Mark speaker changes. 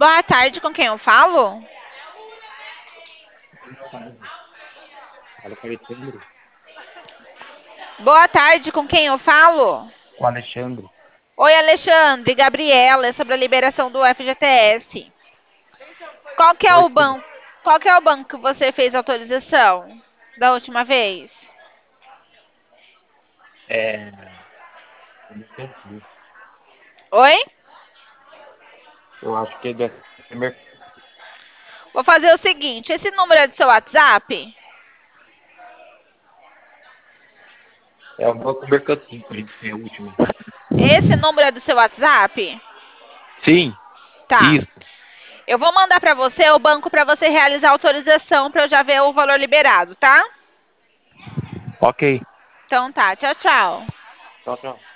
Speaker 1: Boa tarde, com quem eu falo?
Speaker 2: Boa tarde. Fala com o Alexandre.
Speaker 1: Boa tarde, com quem eu falo?
Speaker 2: Com o Alexandre.
Speaker 1: Oi, Alexandre, Gabriela, é sobre a liberação do FGTS. Qual que é
Speaker 2: Oi,
Speaker 1: o
Speaker 2: tudo.
Speaker 1: banco? Qual que é o banco que você fez a autorização da última vez?
Speaker 2: É, do Mercantil.
Speaker 1: Oi?
Speaker 2: Eu acho que deve ser
Speaker 1: Vou fazer o seguinte, esse número é do seu WhatsApp?
Speaker 2: é o Banco Mercantil que a gente fez a última.
Speaker 1: Esse número é do seu WhatsApp?
Speaker 2: Sim,
Speaker 1: Tá.
Speaker 2: isso.
Speaker 1: Eu vou mandar para você o banco para você realizar a autorização para eu já ver o valor liberado, tá?
Speaker 2: Ok.
Speaker 1: Então tá, tchau, tchau.
Speaker 2: Tchau, tchau.